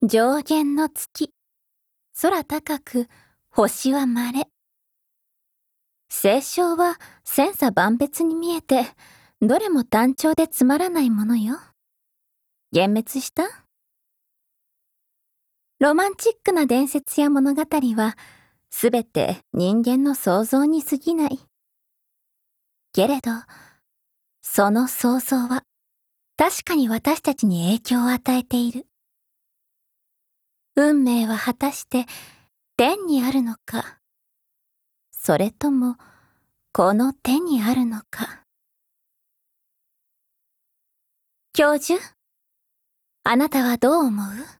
上弦の月、空高く星は稀。清少は千差万別に見えて、どれも単調でつまらないものよ。幻滅した？ロマンチックな伝説や物語は、すべて人間の想像に過ぎない。けれど、その想像は、確かに私たちに影響を与えている。運命は果たして天にあるのか、それともこの手にあるのか。教授、あなたはどう思う？